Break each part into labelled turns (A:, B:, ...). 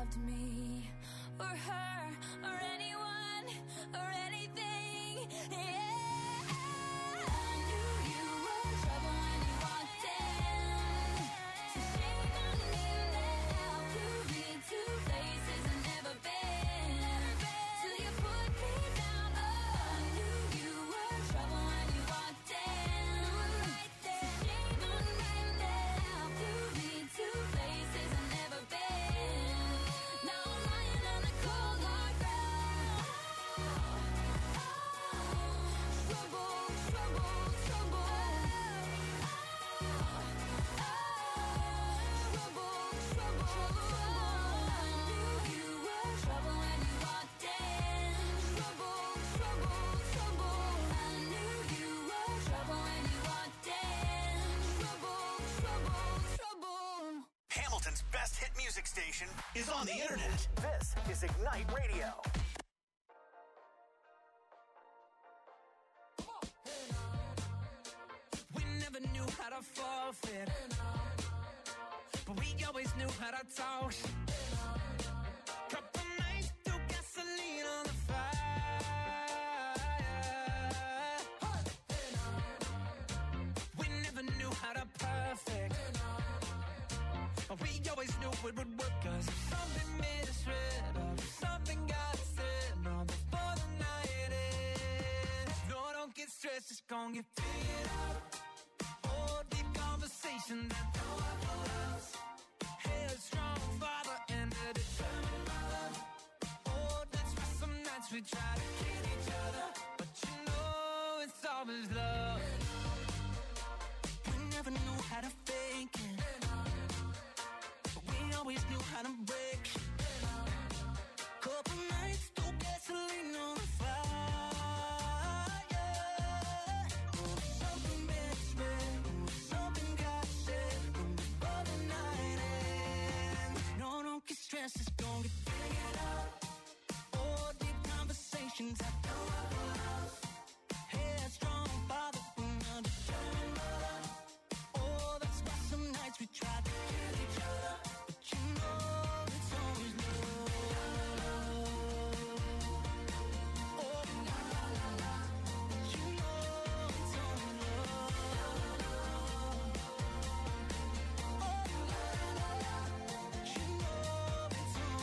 A: loved me or her or anyone or anything. Yeah, I knew you were trouble when you walked in. So shame on me now. Flew me to places I've never been. Till you put me down. Oh, I knew you were trouble when you walked in. Right there. So shame on me now. Flew me to places I've never been. Now I'm lying on the cold hard ground. Trouble, trouble, trouble. Trouble, trouble. I knew you were trouble when you walked in. Trouble, trouble, trouble. I knew you were trouble when you walked in. Trouble, trouble, trouble.
B: Hamilton's best hit music station is on the internet. This is Ignite Radio.
C: We never knew how to forfeit, but we always knew how to toss. Couple nights threw gasoline on the fire. We never knew how to perfect, but we always knew it would work. 'Cause if something made us red, or if something got us in, no, before the night ends. No, don't get stressed, it's gonna get figured out. Oh, deep conversation that no one else. Headstrong father and a determined mother. Oh, that's why some nights we try to kill each other, but you know it's always love. We never knew how to fake it, but we always knew how to break. Couple nights, threw gasoline on the fire. Oh, something made us red, oh, something got said, before the night ends. No, don't get stressed, it's gonna get figured out. Oh, deep conversations I know I love. Headstrong father and a determined mother. Oh, that's why some nights we try to kill each other, but you know it's always love. Oh, la la la la, but you know it's always love. Oh, la la la la, but you know it's always love.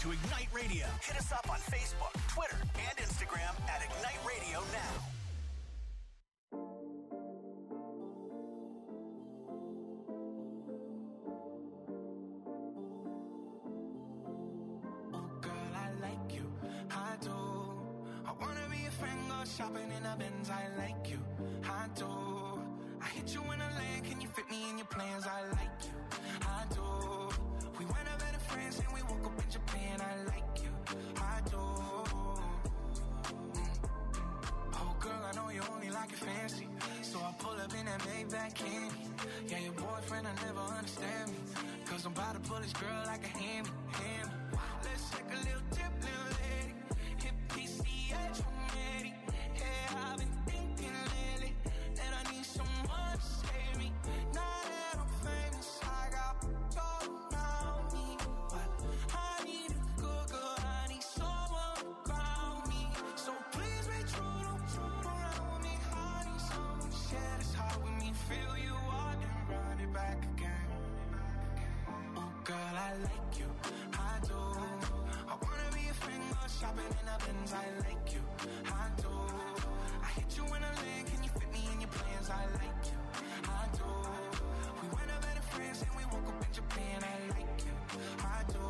B: to Ignite Radio. Hit us up on Facebook, Twitter, and Instagram at Ignite Radio now.
D: Shopping in a Benz, I like you, I do. I hit you in a lane, can you fit me in your plans? I like you, I do. We went out better friends and we woke up in Japan, I like you, I do. Oh girl, I know you only like it fancy, so I pull up in that Maybach candy. Yeah, your boyfriend, I never understand me, cause I'm about to pull this girl like a hammy. Let's take a little dip, little lady. Hit PCH, I'm ready. I've been thinking lately that I need someone to save me. Now that I'm famous, I got people around me, but I need a good girl, I need someone around me. So please be true, don't turn around me. I need someone to share this heart with me, feel you out and run it back again. Oh girl, I like you, I do. I wanna be a friend, go shopping in a Benz, I like you, I do. Hit you in a lane, can you fit me in your plans? I like you, I do. We went out better friends and we woke up in Japan. I like you, I do,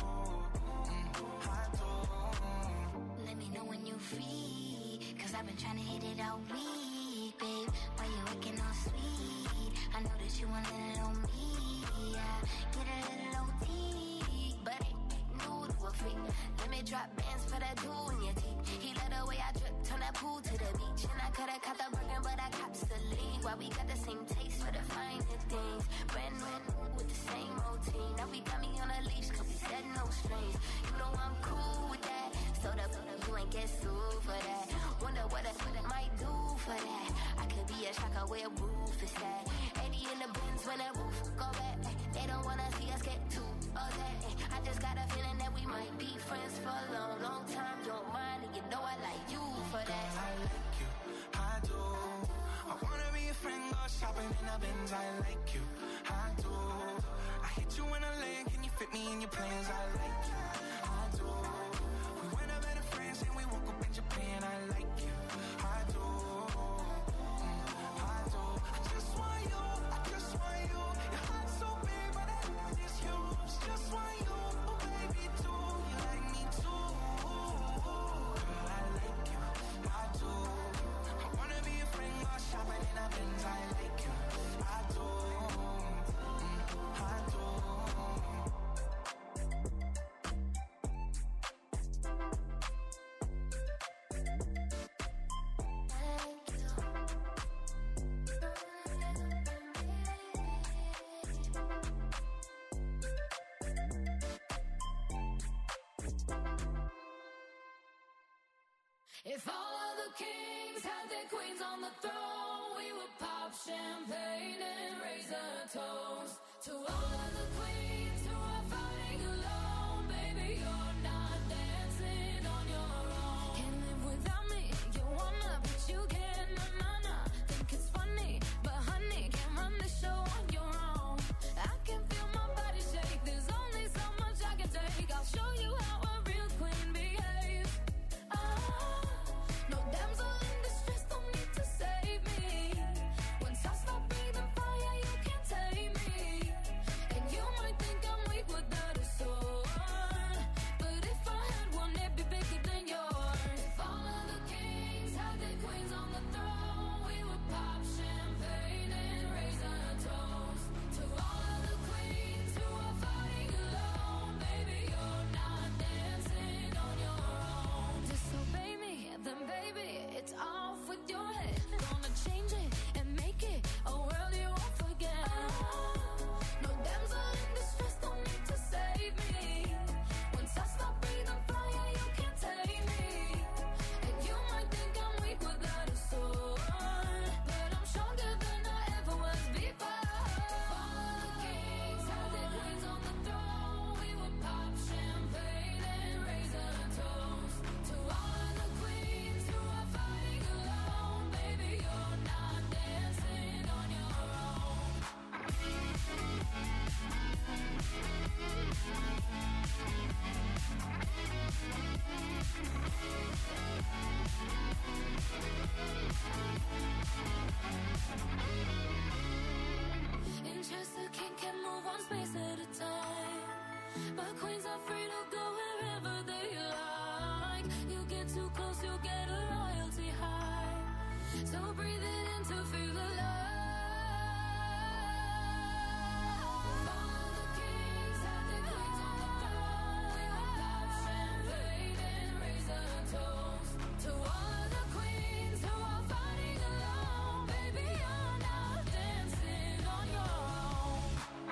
D: I do.
E: Let me know when you free, cause I've been trying to hit it all week, babe. Why you looking all sweet? I know that you want a little me, yeah. Get a little OT, but ain't new to a freak. Let me drop bands for that dude in your teeth. He let the way I drip, turn that pool to the beach. And I could've caught the Birkin, but I cops the league. Why we got the same taste for the finer things. Brand new with the same routine. Now we got me on a leash, cause we said no strings. You know I'm cool with that. So you ain't get sued for that. Wonder what I might do for that. I could be a shocker where roof is at. 80 in the bins when that roof go back. They don't wanna see us get too upset. I just got a feeling that we might be friends for a long, long time. Don't mind, and you know I like you for that.
D: Girl, I like you, I do. I wanna be a friend, go shopping in a Benz. I like you, I do. I hit you in a lane, can you fit me in your plans? I like you, I do. We went out better friends and we woke up in Japan. I like you, I do, I do. I just want you, I just want you. Your heart's so big, but I love this huge. Just want you, oh baby, too. You like me too. Girl, I like you, I do. I wanna be a friend, go shopping in a Benz. I like you, I do, I do.
A: If all of the kings had their queens on the throne, we would pop champagne and raise a toast to all of the queens who are fighting alone. Baby, you're not dancing on your own. Can't live without me, you wanna, but you can't. Nah. Think it's funny, but honey, can't run the show on your own. I can feel my body shake, there's only so much I can take. I'll show you how a real queen behaves. No damsel in distress, don't need to save me. Once I stop breathing fire, you can't tame me. And you might think I'm weak without a soul. but queens are free to go wherever they like. You get too close, you'll get a royalty high. So breathe it in to feel the love. All the kings have their queens on the throne. We will pop champagne and raise a toast to all of the queens who are fighting alone. Baby, you're not dancing on your own.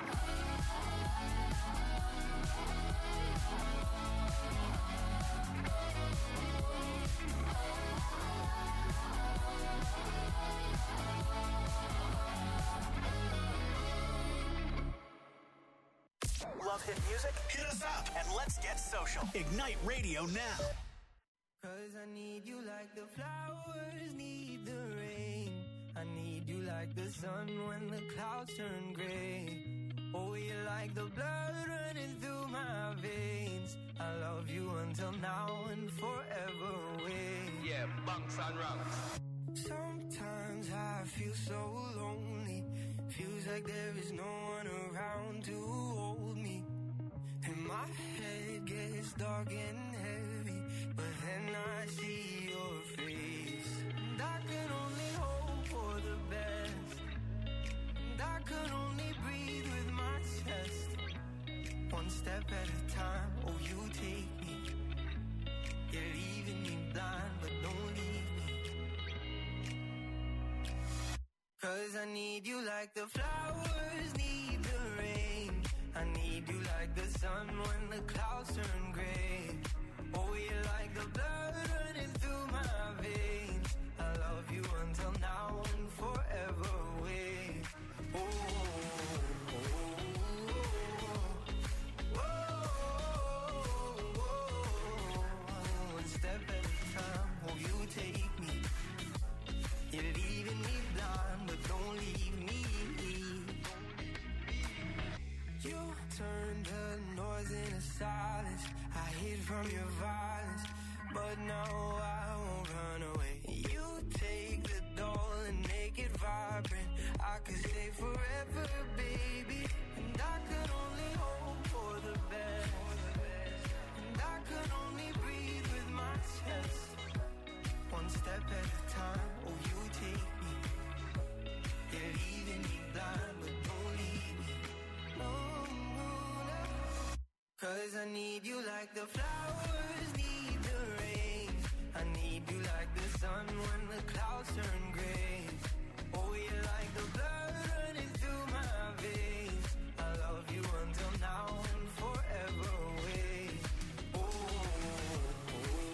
B: Love hit music? Hit us up and let's get social. Ignite Radio now.
D: Cause I need you like the flowers need the rain. I need you like the sun when the clouds turn gray. Oh, you're like the blood running through my veins. I love you until now and forever away.
F: Yeah, bunks and rungs.
D: Sometimes I feel so lonely. Feels like there is no one around to hold me. And my head gets dark and heavy, but then I see your face. And I can only hope for the best. And I can only breathe with my chest. One step at a time, oh you take me. You're leaving me blind, but don't leave me. Cause I need you like the flowers need the rain. I need you like the sun when the clouds turn gray. Oh, you're like the blood running through my veins. I love you until now and forever away. Oh, oh, oh, oh, oh. One step at a time, oh, you take me. You're leaving me blind, but don't leave me. You turn the noise into silence. I hid from your violence, but now I won't run away. You take the doll and make it vibrant. I could stay forever, baby. And I could only hope for the best. And I could only breathe with my chest. One step at a time, oh you take me. You're leaving me blind, but don't leave me. No, no, no. Cause I need you like the flowers need the rain. I need you like the sun when the clouds turn gray. Oh, you're like the blood running through my veins. I love you until now and forever away. Oh, oh,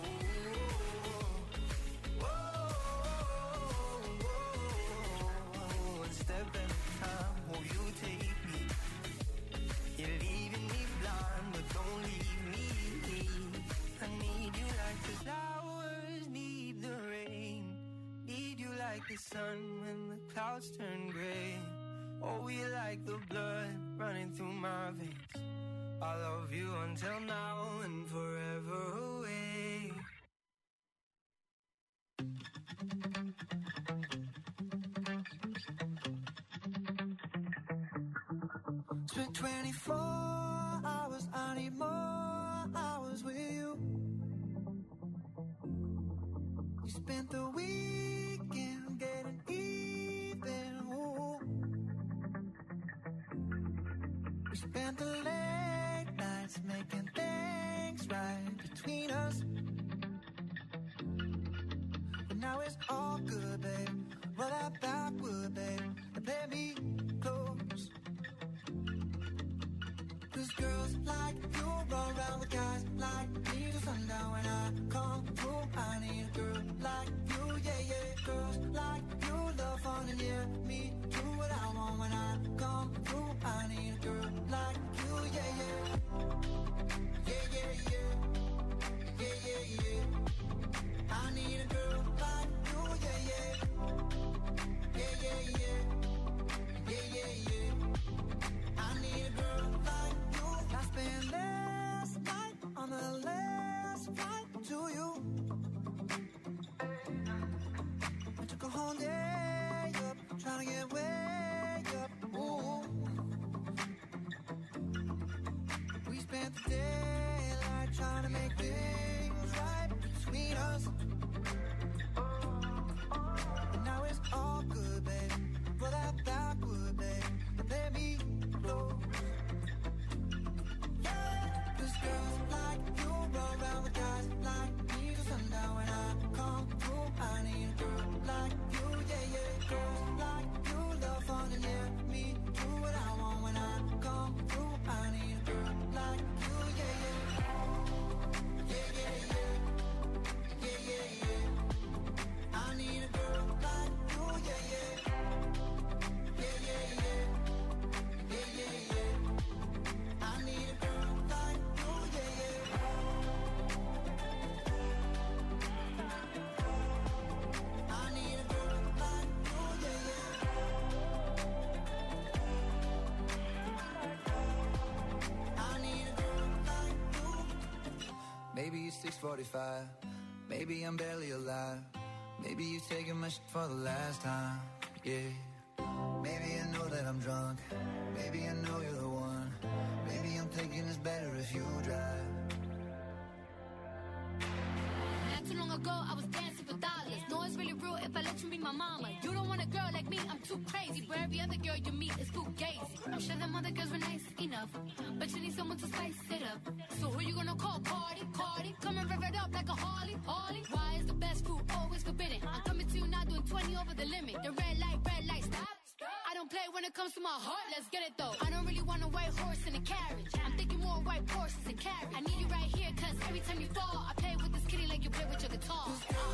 D: oh, oh, oh. One step at a time, oh, you take me. You're leaving me blind, but don't leave me. I need you like the flowers need the rain. Need you like the sun when the clouds turn gray. Oh, you like the blood running through my veins. I love you until now and forever away. Spent 24 hours, I need more hours with you. We spent the weekend getting even. Ooh. We spent the late nights making things right between us. But now it's all good, babe. Roll that backward, babe, and play me close. 'Cause girls like you run around with guys like me till sundown. When I come through, I need a girl like you, yeah, yeah. Girls like you love fun and yeah, me do what I want. When I come through, I need a girl like you, yeah, yeah. Yeah, yeah, yeah. Yeah, yeah, yeah. I need a girl like you, yeah, yeah. Yeah, yeah, yeah. Yeah, yeah, yeah. I need a girl like you. I spent last night on the last flight to you. I took a whole day up, trying to get way up. Ooh.
G: Maybe it's 6:45. Maybe I'm barely alive. Maybe you're taking my shit for the last time. Yeah. Maybe I know that I'm drunk. Maybe I know you're the one. Maybe I'm thinking it's better if you drive.
H: Not too long ago, I was dancing for dollars. No, it's really real if I let you be my mama. You don't want a girl like me, I'm too crazy. Where every other girl you meet is fugazi. I'm sure them other girls were nice enough, but you need someone to spice it up. So who you gonna call? Cardi? Come and rev it up like a Harley. Why is the best food always forbidden? I'm coming to you now doing 20 over the limit. The red light, stop. I don't play when it comes to my heart, let's get it though. I don't really want a white horse in a carriage. I'm thinking more white horses and carriage. I need you right here, cause every time you fall, I play with this kitty like you play with your guitar.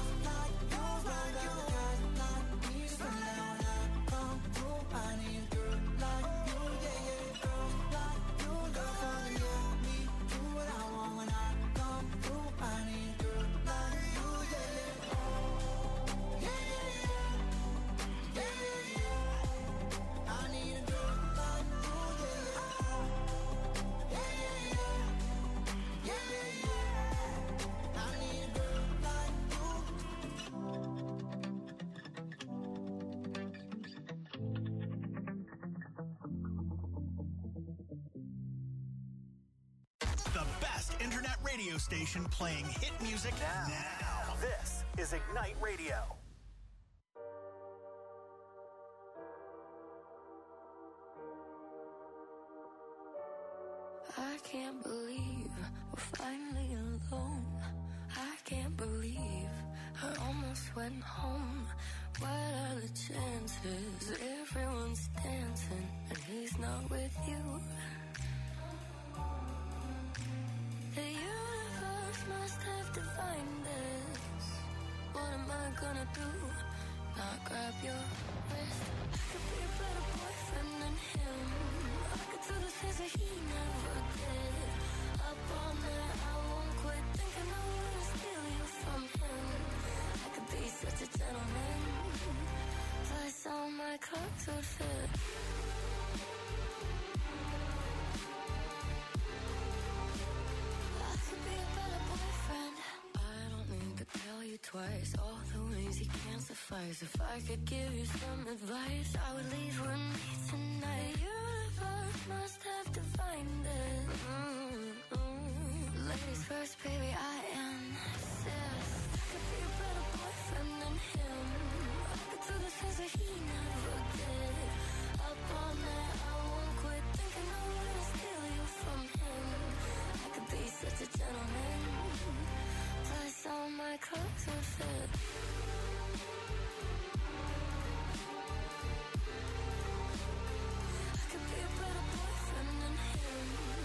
G: I need a girl like you, yeah, yeah. Girls like you, girl, follow me, do what I want when I come through. I need a girl like you, yeah, yeah. Yeah, yeah, yeah. Yeah, yeah, yeah. I need a girl like you, yeah, yeah. Yeah, yeah, yeah. Yeah, yeah, yeah. I need a girl like you.
B: The best internet radio station playing hit music now. This is Ignite Radio.
I: I can't believe we're finally alone. I can't believe I almost went home. What are the chances? Everyone's dancing and he's not with you. The universe must have defined this. What am I gonna do? Not grab your wrist. I could be a better boyfriend than him. I could do the things that he never did. Up all night, I won't quit thinking I wanna steal you from him. I could be such a gentleman. Plus all my clothes would fit. Tell you twice, all the ways you can't suffice. If I could give you some advice, I would leave with me tonight. The universe must have defined it. Ladies first, baby, I insist. I could be a better boyfriend than him. I could do the things that he never did. Up all night, I won't quit thinking I wanna steal you from him. I could be such a gentleman. Plus all my clothes would fit. I could be a better boyfriend than him.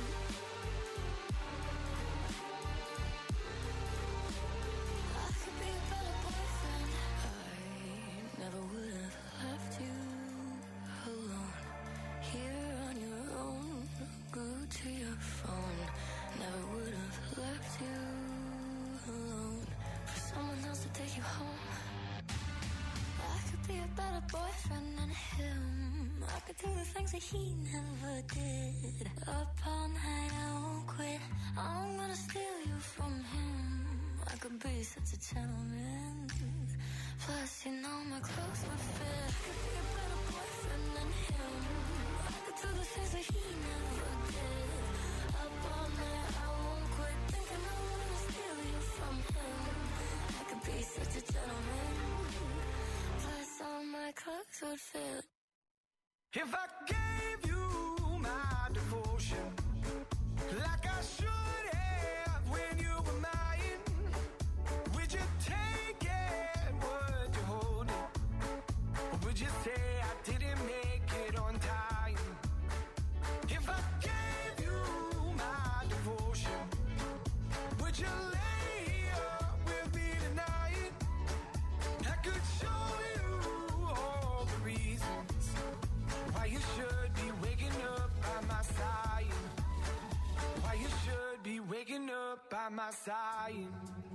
I: I could be a better boyfriend. I never would have left you alone. Here on your own, glued to your phone. Never would have left you alone for someone else to take you home. I could be a better boyfriend than him. I could do the things that he never did. Up all night, I won't quit. I'm gonna steal you from him. I could be such a gentleman. Plus, you know my clothes would fit. I could be a better boyfriend than him. I could do the things that he never did. Up all night, I won't quit thinking I wanna steal you from him. I could be such a gentleman. Plus all my clothes would fit.
D: If I gave you my devotion, like I should have when you were mine, would you take it? Would you hold it? Or would you say I didn't make it on time? If I gave you my devotion, would you lay up with me tonight? I could show you all the reasons why you should be waking up by my side. Why you should be waking up by my side.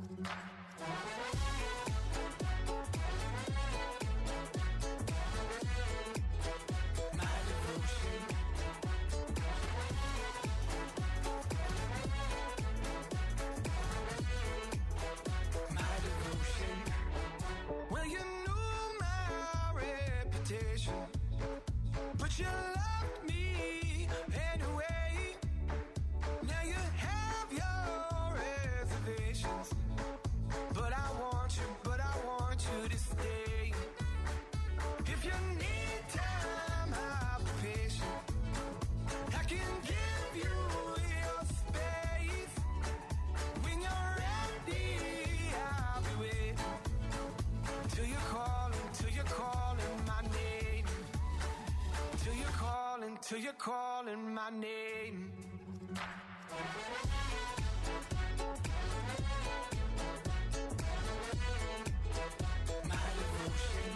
D: My devotion. you loved me anyway. Now you have your reservations, but I want you to stay. If you need time, I'll be patient. I can give you your space. When you're ready, I'll be waiting. Till you're calling my name. Till you're calling my name. My devotion.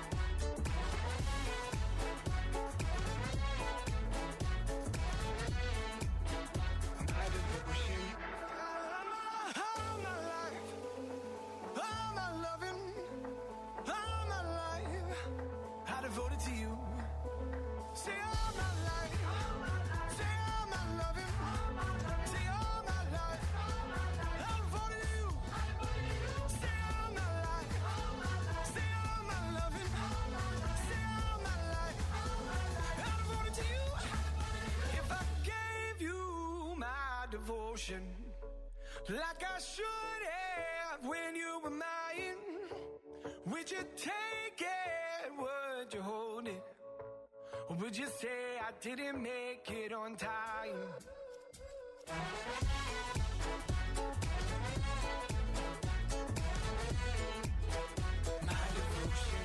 D: My devotion. All my life, all my loving, all my life, I devoted to you. Say all my life, say all my loving, say all my life, I devoted to you. Say all my life, say all my loving, say all my life, I devoted to you. If I gave you my devotion, like I should have when you were mine, would you take it? Would you hold it? Or would you say I didn't make it on time? My devotion.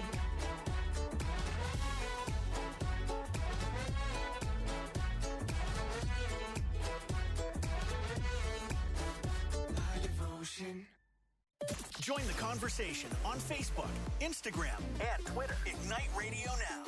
D: My devotion.
B: Join the conversation on Facebook, Instagram, and Twitter. Ignite Radio Now.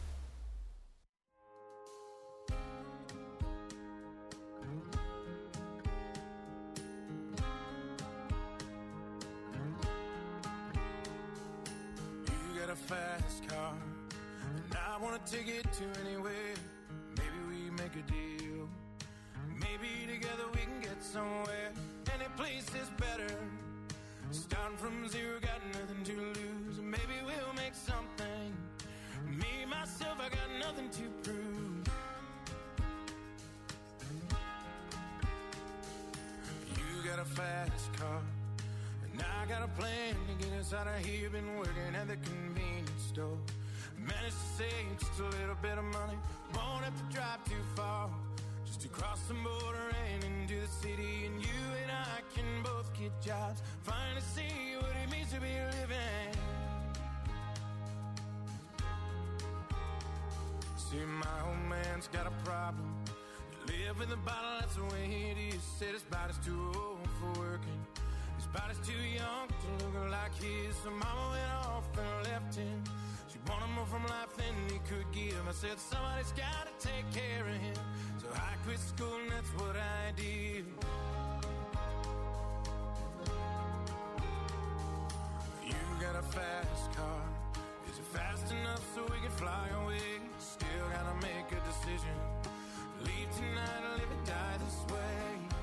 D: You got a fast car, and I want to take it to anywhere. Maybe we make a deal. Maybe together we can get somewhere. Any place is better. Starting from zero, got nothing to lose. Maybe we'll make something. Me, myself, I got nothing to prove. You got a fast car, and I got a plan to get us out of here. Been working at the convenience store. Managed to save just a little bit of money. Won't have to drive too far. Just to cross the border and into the city. And you and I can both get jobs. Finally see what it means to be living. See, my old man's got a problem. You live in the bottle, that's the way it is. Said his body's too old for working. His body's too young to look like his. So mama went off and left him. She wanted more from life than he could give. I said somebody's gotta take care of him. So I quit school and that's what I did. You got a fast car. Is it fast enough so we can fly away? Still gotta make a decision. Leave tonight or live and die this way.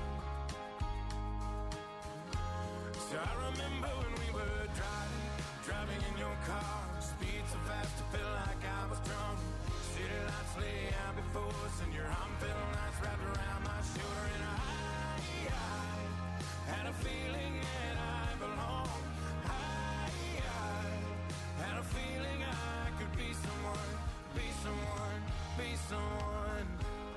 D: So I remember when we were driving in your car. Speed so fast I felt like I was drunk. City lights lay out before us and your arm felt nice wrapped around my shoulder. And I had a feeling that I belonged. I had a feeling I could be someone, be someone, be someone.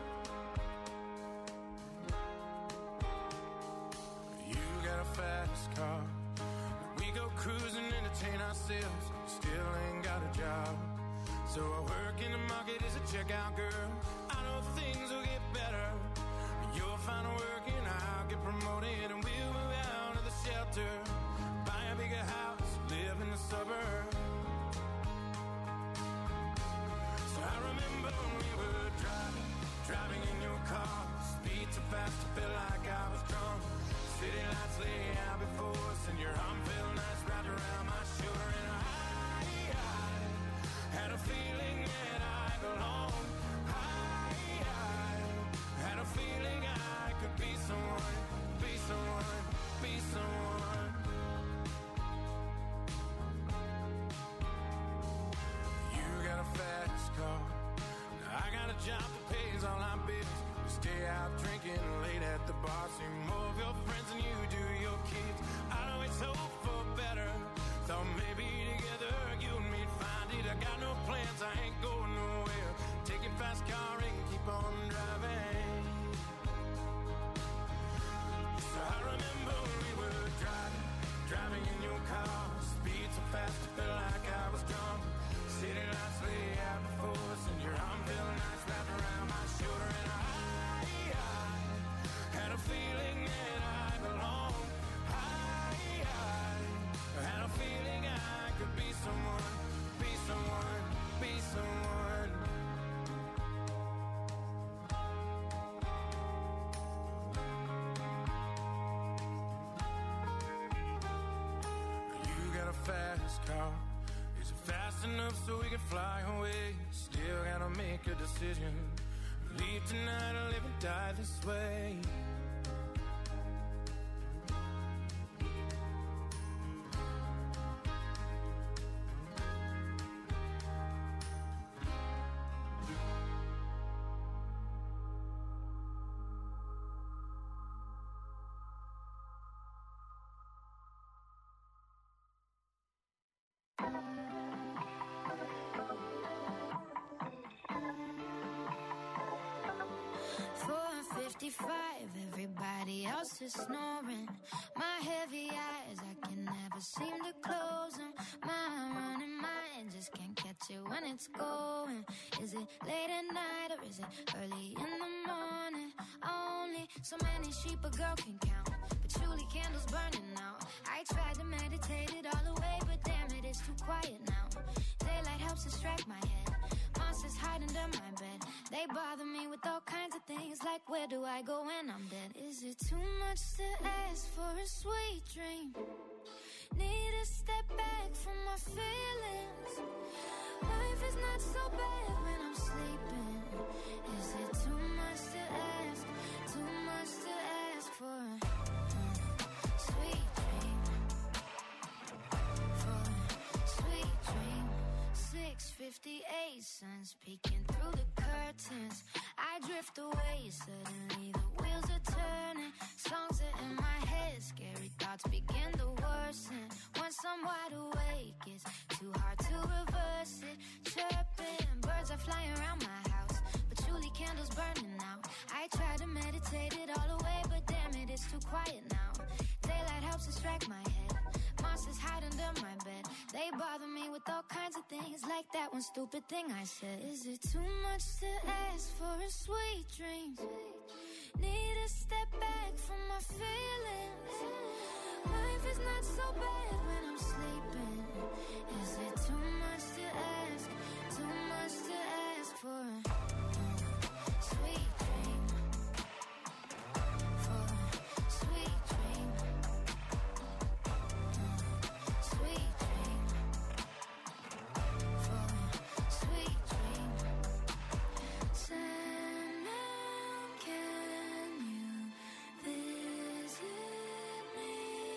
D: You got a fast car. We go cruising, entertain ourselves. Still ain't got a job. So I work in the market as a checkout girl. I know things will get better. You'll find work and I'll get promoted. And we'll move out of the shelter. Buy a bigger house, live in the suburbs. So I remember when we were driving in your car. Speed so fast I felt like I was drunk. City lights lay out before us and your arm felt nice wrapped around my shoulder. And I had a feeling that I belonged. I had a feeling I could be someone, be someone, be someone. fast car. Is it fast enough so we can fly away? Still gotta make a decision. Leave tonight or live and die this way.
H: Everybody else is snoring. My heavy eyes, I can never seem to close them. My running mind just can't catch it when it's going. Is it late at night or is it early in the morning? Only so many sheep a girl can count. Patchouli candles burning out. I tried to meditate it all away, but damn it, it's too quiet now. Daylight helps distract my head. Monsters hide under my bed. They bother me with all kinds of things, like where do I go when I'm dead? Is it too much to ask for a sweet dream? Need to step back from my feelings. Life is not so bad when I'm sleeping. Is it too much to ask? Too much to ask for a sweet dream? For a sweet dream. 6:58, sun's peeking through the curtains. I drift away, suddenly the wheels are turning. Songs are in my head, scary thoughts begin to worsen. Once I'm wide awake, it's too hard to reverse it. Chirping, birds are flying around my house. Patchouli candles burning out. I try to meditate it all away, but damn it, it's too quiet now. Daylight helps distract my head. Monsters hide under my bed. They bother me with all kinds of things, like that one stupid thing I said. Is it too much to ask for a sweet dream? Need to step back from my feelings. Life is not so bad when I'm sleeping. Is it too much to ask? Too much to ask for a sweet dream? For a sweet dream. Sweet dream. For a sweet dream. Sandman, can you visit me?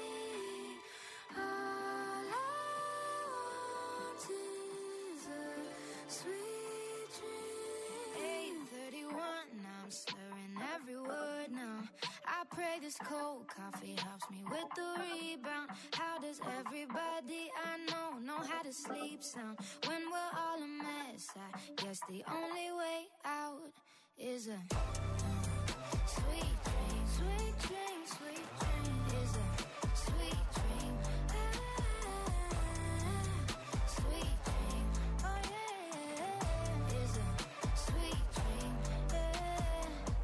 H: All I want is a sweet dream. 8:31, now I'm slurring every word now. I pray this cold coffee helps me with the rebound. How does everybody I know how to sleep sound? When we're all a mess, I guess the only way out is a sweet dream. Sweet dream, sweet dream is a sweet dream. Sweet dream, oh yeah, is a sweet dream, yeah.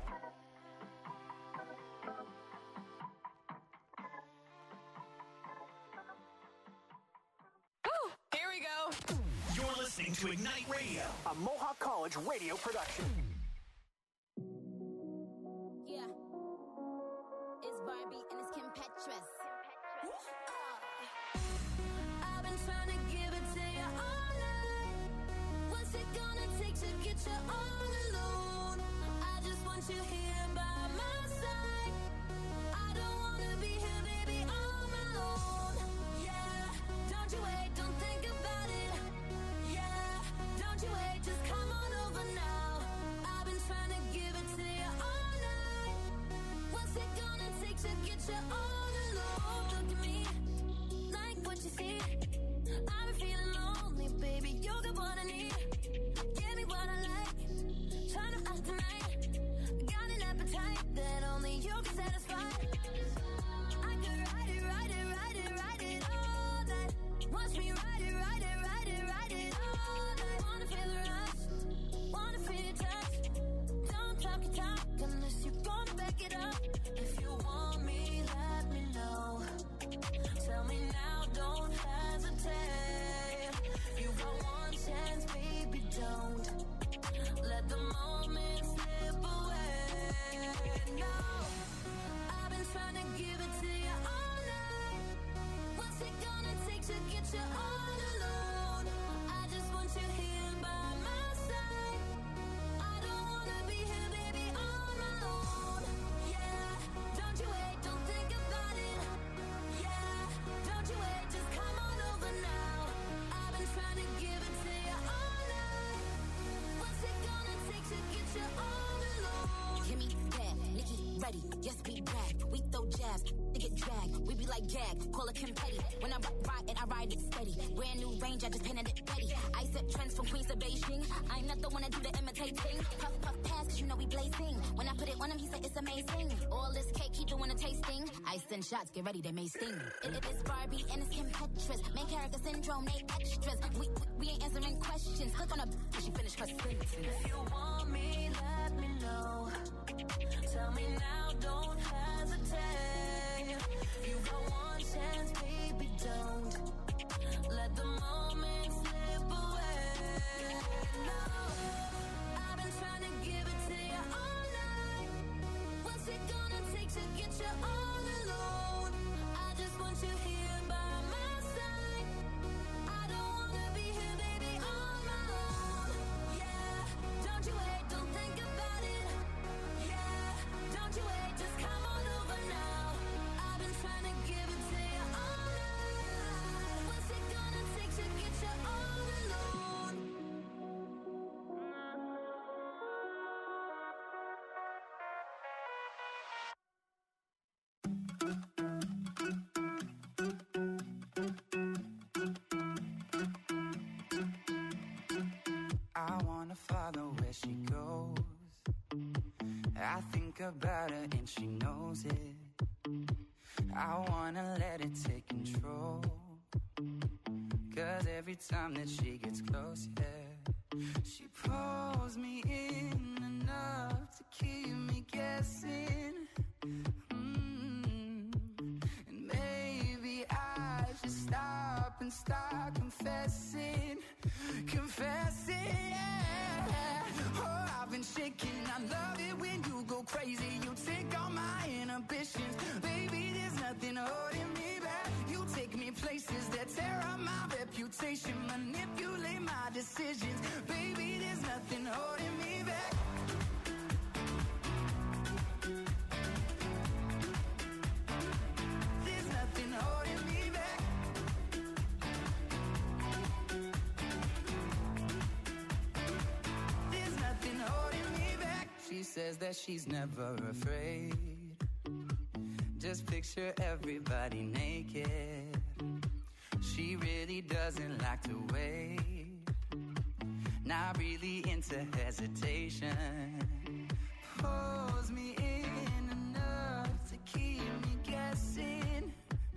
J: Here we go.
B: You're listening to Ignite Radio, a Mohawk College radio production.
K: Yeah. It's Barbie and it's Kim Petras. I've been trying to give it to you all night. What's it gonna take to get you all alone? I just want you here by my side. I don't wanna be here, baby, on my own. Yeah, don't you wait, don't think about it. Yeah, don't you wait, just come on over now. I've been trying to give it to you all night. What's it gonna take to get you all alone? Look at me, like what you see. I've been feeling lonely, baby, you got what I need. Give me what I like, trying to act tonight. Got an appetite that only you can satisfy. I could ride it, ride it, ride it, ride it all night. Watch me ride it, ride it, ride it, ride it all night. Wanna feel the rush, wanna feel your touch. Don't talk your talk unless you're gonna back it up. If you want me, let me know. Tell me now, don't hesitate. You got one chance, baby, don't let the moment slip away. No, I've been trying to give you all alone. I just want you here by my side. I don't wanna be here, baby, on my own. Yeah, don't you wait, don't think about it. Yeah, don't you wait, just come on over now. I've been trying to give it to you all night. What's it gonna take to get you all alone?
J: Give me that, Nikki, ready, yes, we back. We throw jabs, they get dragged. We be like gag, call it confetti. When I ride it, I ride it steady. Brand new range, I just painted it ready. I set trends from Queens to Beijing. I'm not the one to do the imitating. Puff, puff, pass, cause you know we blazing. When I put it on him, he said it's amazing. All this cake, he doing a tasting. I send shots, get ready, they may sting. It is Barbie and it's Kim Petras. Main character syndrome, they extras. We ain't answering questions. Click on a she finished her sentence.
K: If you want me, let me know. Tell me now, don't hesitate. You got one chance, baby, don't let the moment slip away. No, I've been trying to give it to you all night. What's it gonna take to get you all alone? I just want you here by my side. I don't wanna be here, baby, on my own. Yeah, don't you wait, don't think about it. Yeah, don't you wait, just come on over now. I've been trying to give it to you all night. What's it gonna take to get you all alone?
L: I wanna follow where she goes. I think about her and she knows it. I wanna let it take control. Cause every time that she gets close, yeah, she pulls me in enough to keep me guessing. And maybe I should stop and start confessing. Confessing, yeah. Oh, I've been shaking. I love it when you go crazy. You take all my inhibitions. Baby, there's nothing holding me back. You take me places that tear up my reputation. Manipulate my decisions. Baby, there's nothing holding me back. There's nothing holding me back. There's nothing holding me back. She says that she's never afraid. Just picture everybody naked. She really doesn't like to wait. Not really into hesitation. Pulls me in enough to keep me guessing.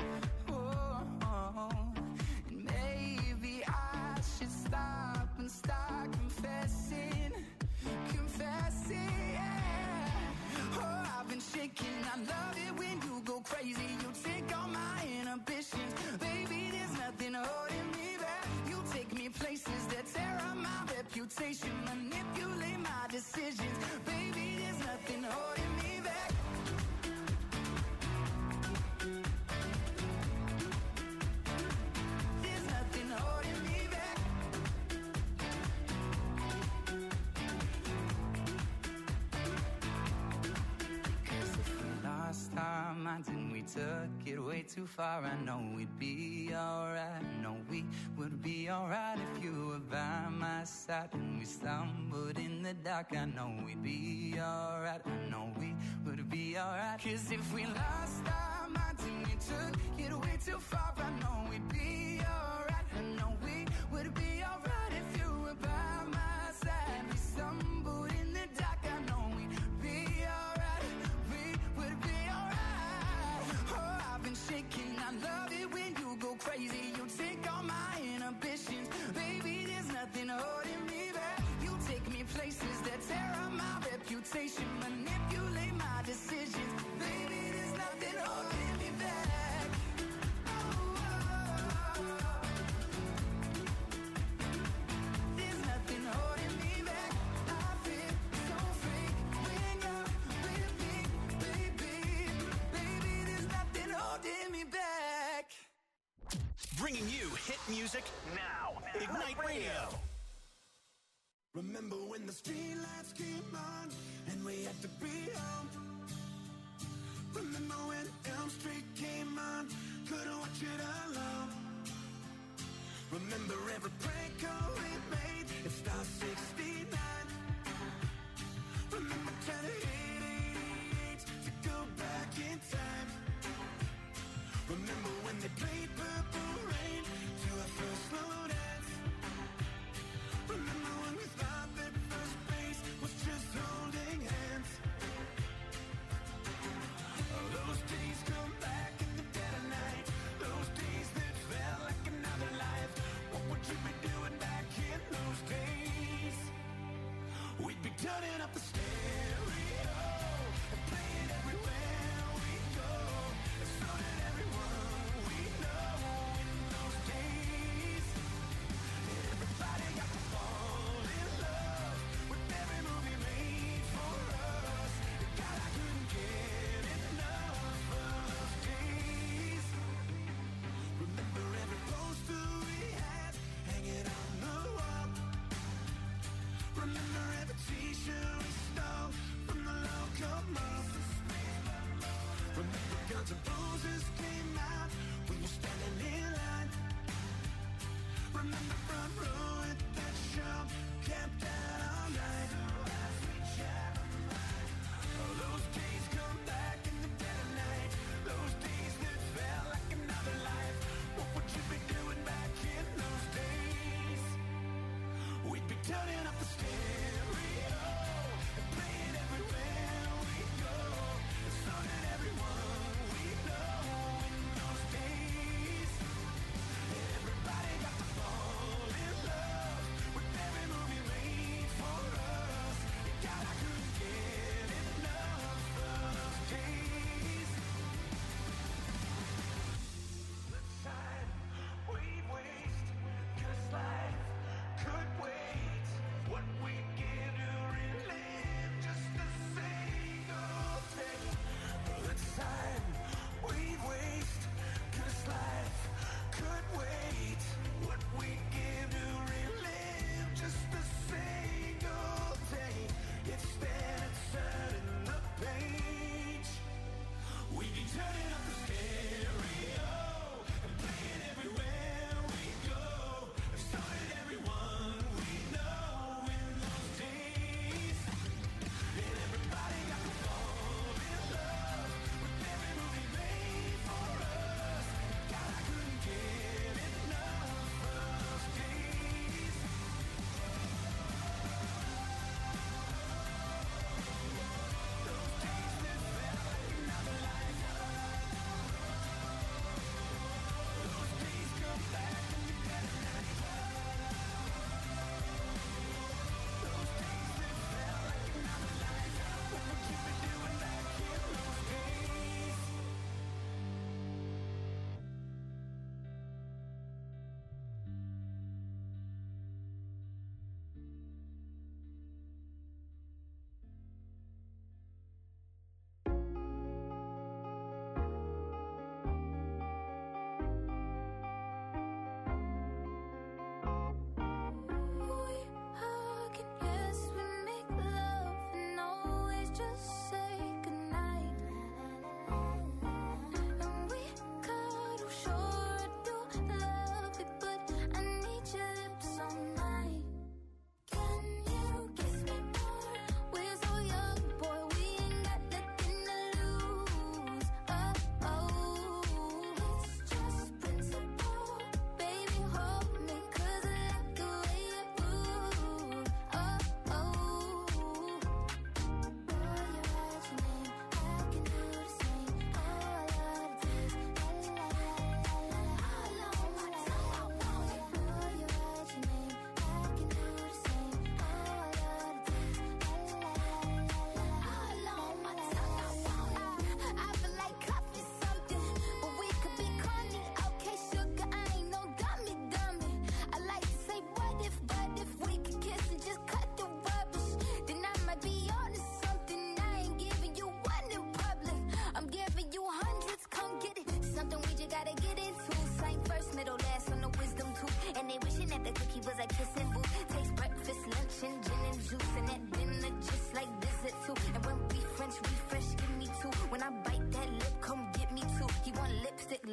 L: Oh, and maybe I should stop and start confessing. Confessing, yeah. Oh, I've been shaking. I love it when you go crazy. You take all my inhibitions. Baby, there's nothing holding me back. You take me places that tear up my reputation. Manipulate my decisions. Baby, there's nothing holding me back. There's nothing holding me back. Cause if we lost our minds and we took it way too far, I know we'd be alright. I know we would be alright if you were by my side. And we stumbled in the dark, I know we'd be alright. I know we would be alright. Cause if we lost our minds and we took it way too far, I know we'd be alright. I know we would be alright if you were by my side. We stumbled in the dark, I know we'd be alright. We would be alright. Oh, I've been shaking. I love it when you go crazy. You take all my inhibitions. Baby, there's nothing holding me back. You take me places that tear up my reputation. Manipulate my decisions. Baby, there's nothing holding me back. Oh, oh, oh. There's nothing holding me back. I feel so free when you're with me, baby. Baby, there's nothing holding me back.
B: bringing you hit music now. Ignite Radio.
G: Remember when the streetlights came on and we had to be home? Remember when Elm Street came on, couldn't watch it alone? Remember every prank call we made at Star 69? Remember trying to hit 88 to go back in time? Remember when they played Purple Rain to our first slow dance? Remember when we thought that first base was just holding hands? Those days come back.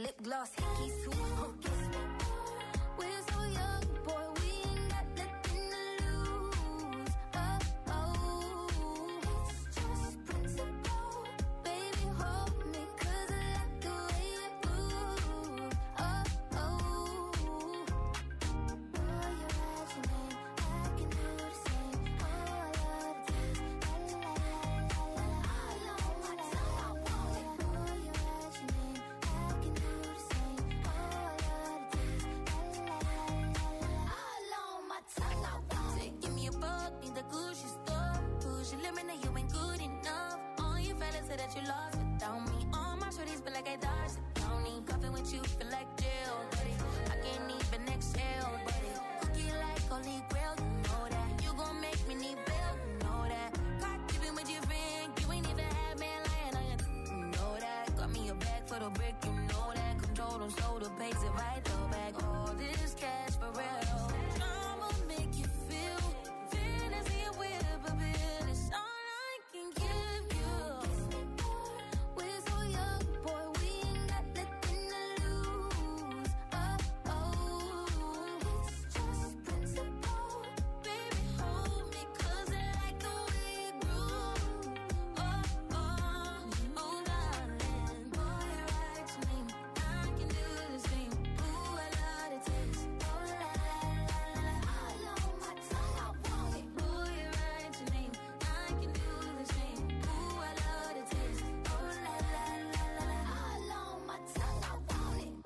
H: lip gloss, hickey suit, kiss me. We're so young, boy, we ain't got nothing to lose. Oh, oh, it's just principle. Baby, hold me, 'cause I like the way you move. Oh, oh. Boy, you write your name, I can do the same. Oh, I love the taste. La la la la la la. All on my tongue, I want it. Boy, you write your name, I can do the same. Oh, I love the taste. La la la la la. All on my tongue, I want it.
K: Give me a buck, need the Gucci store. Push your limit, now you ain't good enough. All your fellas say that you lost without me. All my shorties feel like I dodged the county. Coughing with you, feel like jail, buddy. I can't even exhale, buddy. Cookie like holy grail, you know that. You gon' make me need bail, you know that. Caught keeping with your friend, you ain't even had man lying on you, you know that. Got me a bag for the brick, you know that. Control them, slow the pace, it right though back. All this cash for real. I'ma make you feel fantasy and whip a bit. It's all I can give you.
H: We're so young, boy, we ain't got nothing to lose. Oh, oh, it's just principle.
K: Baby, hold me, 'cause I like the way you groove. Oh, oh, oh, darling. Boy, you write your name, I can do the same. Ooh, I love the taste. Oh, la, la, la, la.
H: All on my tongue, I want it.
K: Boy, you write your name, I can do the same. Ooh, I love the taste. Oh, la, la, la, la, la.
H: All on my tongue, I want it.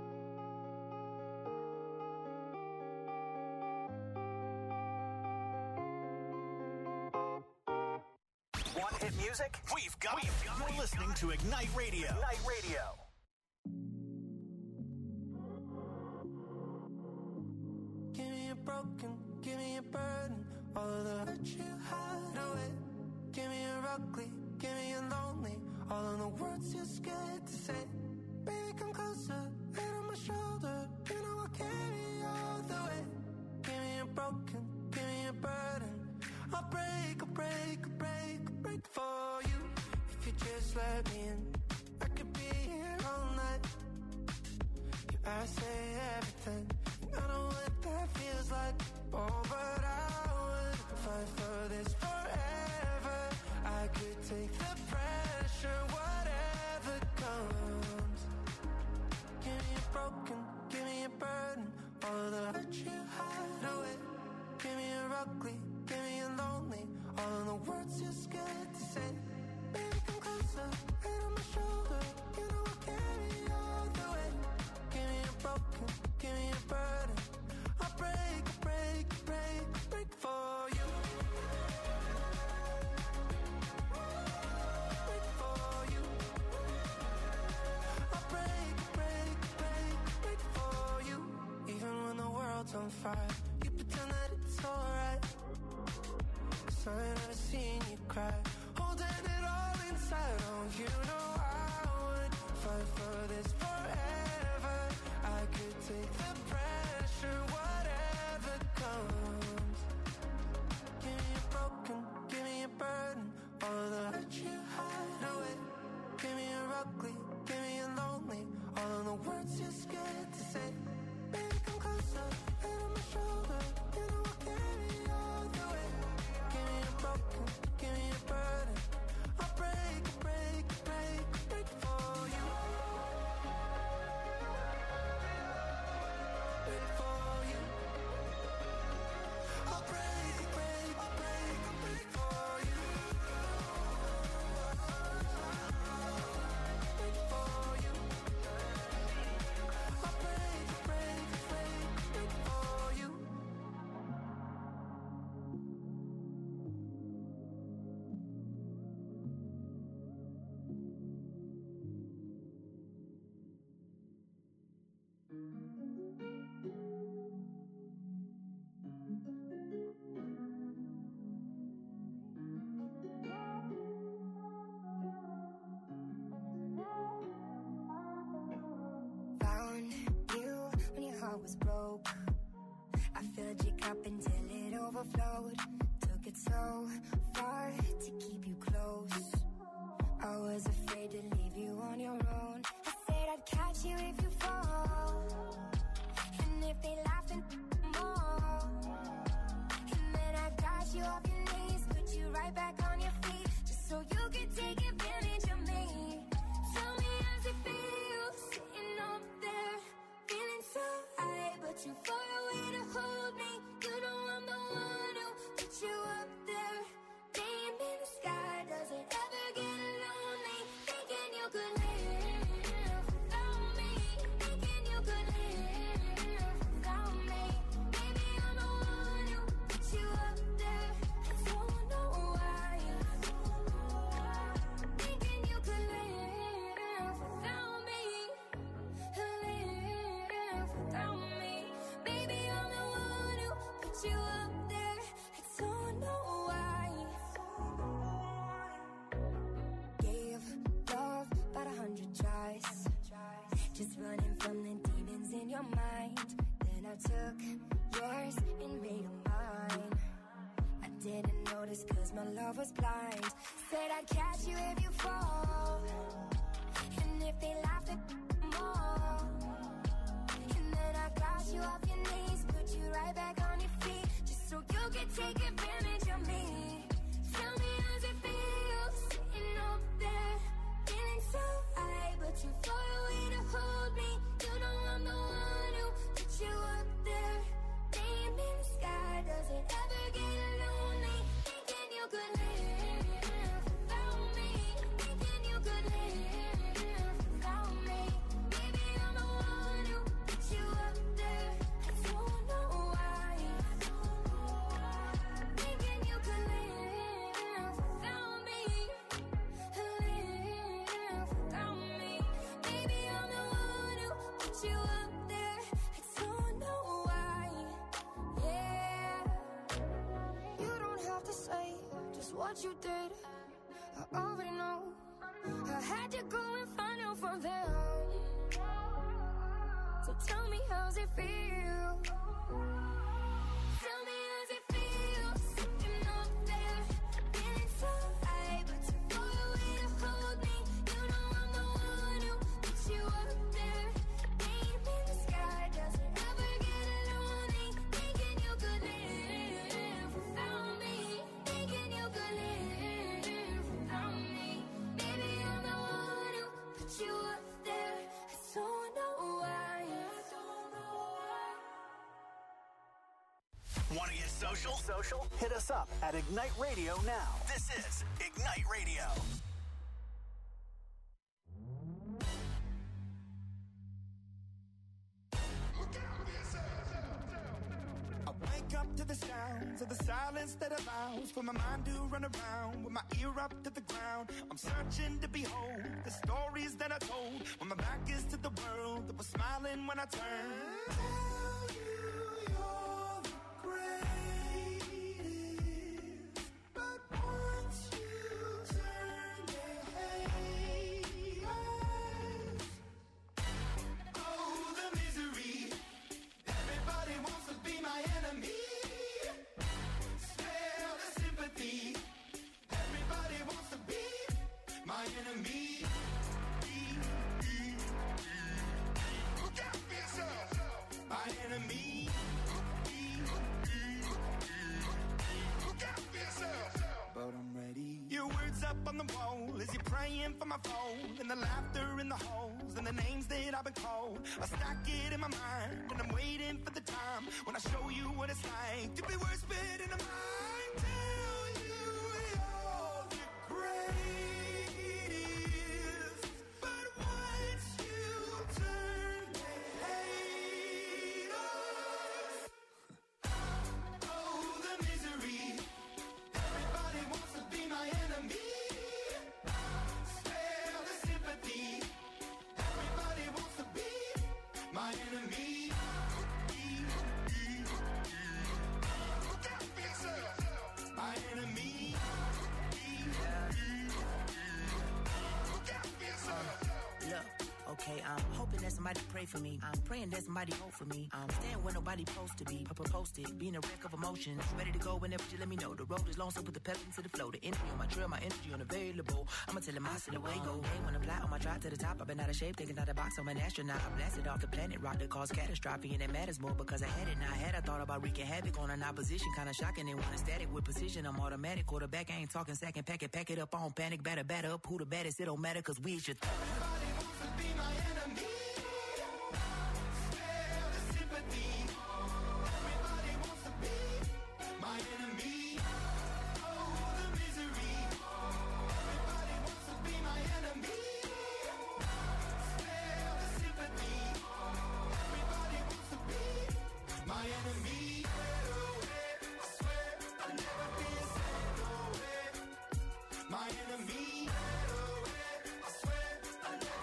B: Want hit music? We've got it. You're listening to Ignite Radio. Ignite Radio.
D: Give me a broken, give me a burden. All of the hurt you hide away. Give me a ugly, give me a lonely. All of the words you're scared to say. Baby, come closer, head on my shoulder. You know I'll carry you all the way. Give me a broken, give me a burden. I'll break, I'll break, I'll break, I'll break for you. If you just let me in, I could be here all night. I say everything, and I know what that feels like. Oh, but I would fight for this forever. I could take the pressure, whatever comes. Give me a broken, give me a burden. All of the hurt you hide away. Give me a ugly, give me a lonely. All of the words you're scared to say. Baby, come closer, head on my shoulder. You know I'll carry you all the way. Give me a broken, give me a burden. I'll break, break, break, break for you. Break for you. I'll break, break, break, break for you. Even when the world's on fire, you pretend that it's alright. 'Cause I ain't never seen you cry. Holding it all inside. Oh, you know I would fight for this forever. I could take the pressure, whatever comes. Give me a broken, give me a burden. All of the hurt you hide away. Give me a ugly, give me a lonely. All of the words you're scared to say. Baby, come closer, head on my shoulder. You know I'll carry you all the way. Give me a broken, give me a burden. I'll break, break, break, break for you. Break for you. I'll break, break, break, break for you. Break for you. I'll break, break, break, break for you.
M: Found you when your heart was broke. I filled your cup until it overflowed. Took it so far to keep you close. I was afraid to leave you on your own. I said I'd catch you if your mind. Then I took yours and made them mine. I didn't notice cause my love was blind. Said I'd catch you if you fall. And if they laughed at more. And then I got you off your knees, put you right back on your feet, just so you could take advantage of me. Tell me how's it feel, sitting up there, feeling so high, but too far away to hold me. You know I'm the one who put you up there, name in the sky. Does it ever get lonely, thinking you could live without me, thinking you could live without me? Maybe I'm the one who put you up there, I don't know why. Thinking you could live without me, live without me. Maybe I'm the one who put you up there, I don't know why. Yeah, you don't have to say just what you did, I already know. I had to go and find out from them. So tell me how's it feel. Tell me how's it feel, sitting up there, feeling so high, but too far away to hold me. You know I'm the one who put you up there, name in the sky. Does it ever get lonely, thinking you could live without me, thinking you could live without me? Maybe I'm the one who put you up there, I don't know why.
B: Want to get social? Hit us up at Ignite Radio now. This is Ignite Radio.
N: I wake up to the sounds of the silence that allows for my mind to run around with my ear up to the ground. I'm searching to behold the stories that I told when my back is to the world that was smiling when I turned. Tell you you're the greatest, but once you turn, they hate us. Oh, the misery. Everybody wants to be my enemy. Smell the sympathy. Everybody wants to be my enemy. Look out for yourself. My enemy. Look out for yourself. But I'm ready. Your words up on the wall as you're praying for my phone, and the laughter in the halls and the names that I've been called. I stack it in my mind and I'm waiting for the time when I show you what it's like to be worse fit in a mind. Tell you you're the greatest, but once you turn, they hate us. Oh, the misery. Everybody wants to be my enemy. Spare the sympathy. Everybody wants to be my enemy. Look out for yourself. My enemy. Look out for yourself.
O: Look, okay, I'm hoping that somebody pray for me. I'm praying that somebody hope for me. I'm staying where nobody supposed to be. Posted, being a wreck of emotions. Ready to go whenever you let me know. The road is long, so put the pedal into the flow. The energy on my trail, my energy unavailable. I'ma tell him I see the way go. Hey, when I'm fly on my drive to the top, I've been out of shape, thinking out of the box. I'm an astronaut. I blasted off the planet rock that caused catastrophe, and it matters more because I had it. Now I had I thought about wreaking havoc on an opposition, kinda shocking. And when it's static with precision, I'm automatic. Quarterback, I ain't talking second. Pack it up, on panic, batter up. Who the baddest? It don't matter, cause we should.
N: Everybody wants to be my enemy. Spare the sympathy. Everybody wants to be my enemy. Oh, the misery. Everybody wants to be my enemy. Spare the sympathy. Everybody wants to be my enemy. I swear I'll never be a my enemy. I swear I'll never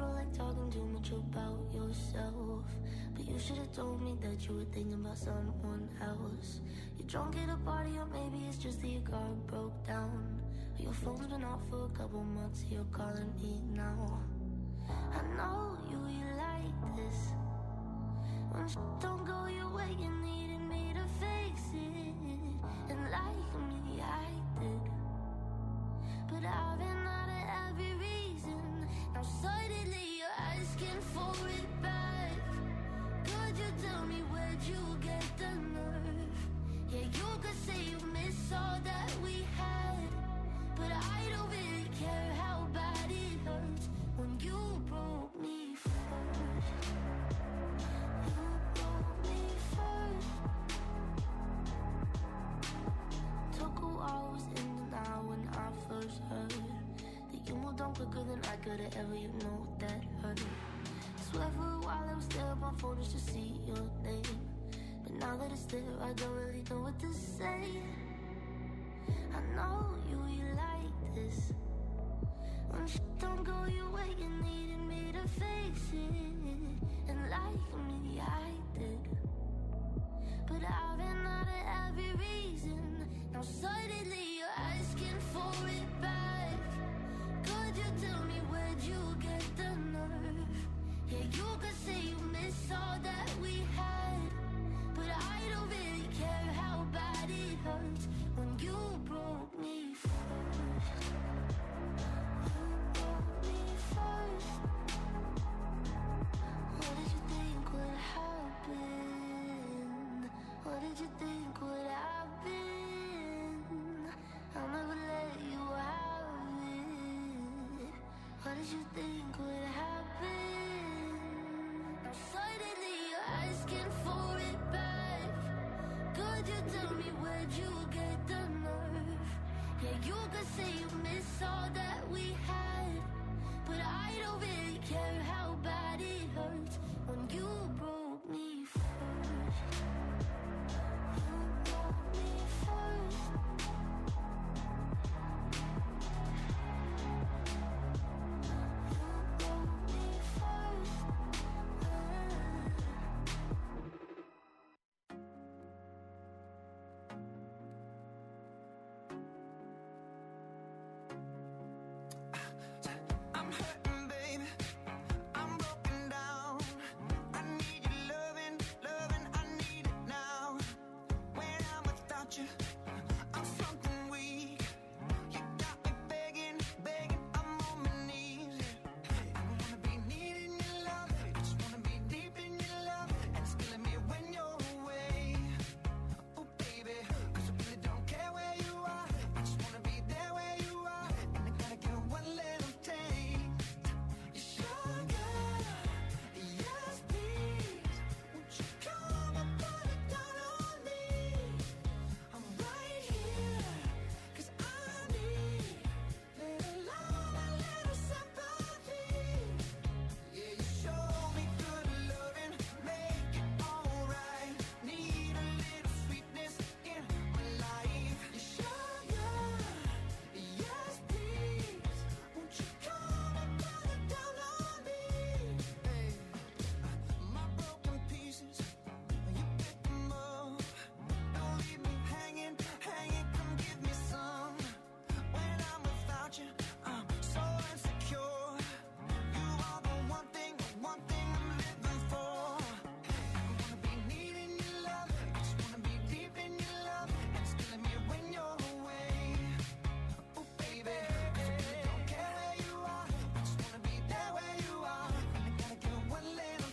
I: don't like talking too much about yourself, but you should have told me that you were thinking about someone else. You're drunk at a party, or maybe it's just that your car broke down. Your phone's been off for a couple months, you're calling me now. I know you like this. When shit don't go your way, you needed me to fix it. And like me, I did. But I've been out of every reason. Now suddenly you're asking for it back. Could you tell me where'd you get the nerve? Yeah, you could say you miss all that we had, but I don't really care how bad it hurts when you broke me first. You broke me first. Took a while, was in denial when I first heard that you moved on quicker than I could've ever, you know that hurt. Swear for a while I was there on my phone just to see your name, but now that it's there I don't really know what to say. I know you like this. When shit don't go your way, you needed me to fix it. And like me, I did. But I've been out of every reason. Now suddenly you're asking for it back. Could you tell me where'd you get the nerve? Yeah, you could say you miss all that we had, but I don't really care how bad it hurts when you broke me first. You broke me first. What did you think would happen? What did you think would happen? I'll never let you have it. What did you think would happen? Now suddenly you're asking for it back. Could you tell me where'd you get the nerve? Yeah, you could say you miss all that we had, but I don't really care how bad it hurts when you